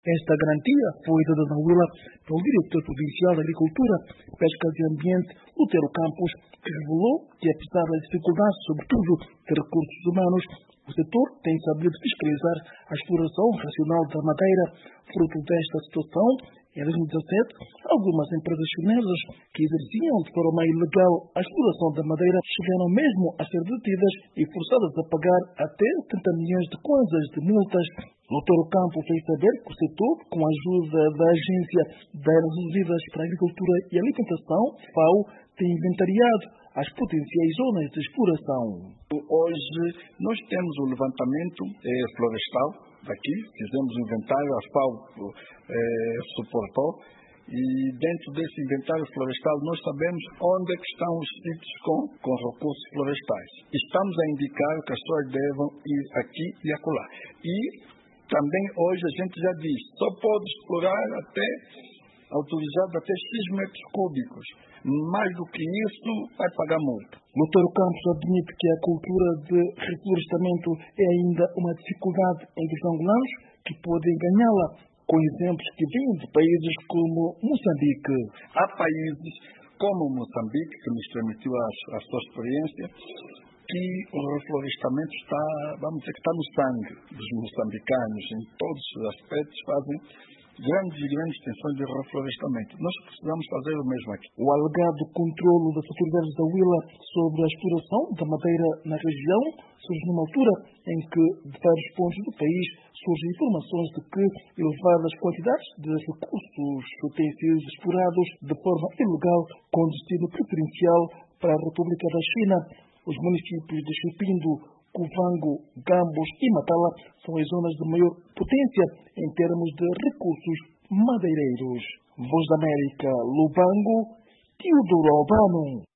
Esta garantia foi dada na Huila pelo diretor provincial de Agricultura, Pesca e Ambiente, Lutero Campos, que revelou que, apesar das dificuldades, sobretudo de recursos humanos, o setor tem sabido fiscalizar a exploração racional da madeira. Fruto desta situação, em 2017, algumas empresas chinesas que exerciam de forma ilegal a exploração da madeira chegaram mesmo a ser detidas e forçadas a pagar até 30 milhões de kwanzas de multas. Lutero Campos fez saber que o setor, com a ajuda da Agência das Nações Unidas para a Agricultura e Alimentação, FAO, tem inventariado as potenciais zonas de exploração. Hoje nós temos o levantamento florestal daqui, fizemos o inventário, a FAO suportou, e dentro desse inventário florestal nós sabemos onde é que estão os sítios com recursos florestais. Estamos a indicar que as pessoas devam ir aqui e acolá. E também hoje a gente já diz, só pode explorar autorizado até X metros cúbicos. Mais do que isso, vai pagar multa. Lutero Campos admite que a cultura de reflorestamento é ainda uma dificuldade entre os angolanos que podem ganhá-la, com exemplos que vêm de países como Moçambique. Há países como Moçambique, que nos permitiu a sua experiência, que o reflorestamento está no sangue dos moçambicanos, em todos os aspectos, fazem grandes extensões de reflorestamento. Nós precisamos fazer o mesmo aqui. O alegado controlo das autoridades da Huila sobre a exploração da madeira na região surge numa altura em que, de vários pontos do país, surgem informações de que elevadas quantidades de recursos têm sido explorados de forma ilegal com destino preferencial para a República da China. Os municípios de Chupindo, Cuvango, Gambos e Matala são as zonas de maior potência em termos de recursos madeireiros. Voz da América, Lubango, Teodoro Albano.